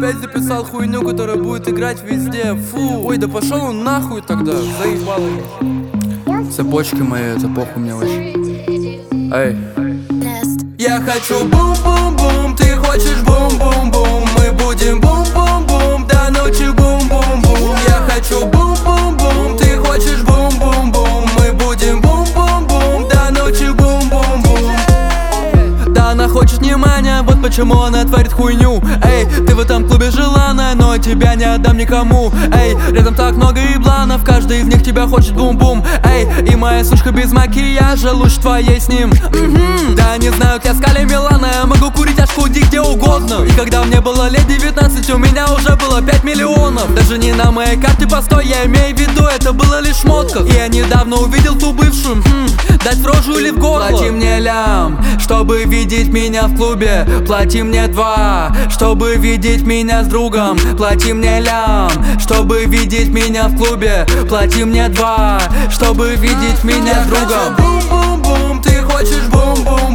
опять записал хуйню, которая будет играть везде. Фу, ой, да пошел он нахуй тогда. Заебал. Цепочки мои, это похуй мне вообще. Эй. Я хочу бум-бум-бум, ты хочешь бум-бум-бум. Мы будем бум-бум-бум, до ночи бум-бум-бум. Я хочу бум-бум-бум, ты хочешь бум-бум-бум. Мы будем бум-бум-бум, до ночи бум-бум-бум. Да, она хочет внимания, вот почему она творит хуйню. Эй, ты в этом клубе желанная, но тебя не отдам никому. Эй, рядом так много ебланов, каждый из них тебя хочет бум-бум. Эй, и моя сучка без макияжа лучше твоей с ним. Да, не знаю, я скали Милана, я могу курить аж худи где угодно. И когда мне было лет 19, у меня уже было 5 миллионов. Даже не на моей карте постой, я имею в виду, это было лишь в шмотках. И я недавно увидел ту бывшую, дать в рожу или в горло. Плати мне лям, чтобы видеть меня в клубе. Плати мне 2, чтобы видеть меня с другом. Плати мне лям, чтобы видеть меня в клубе. Плати мне 2, чтобы видеть меня с другом. Бум-бум-бум, ты хочешь бум-бум.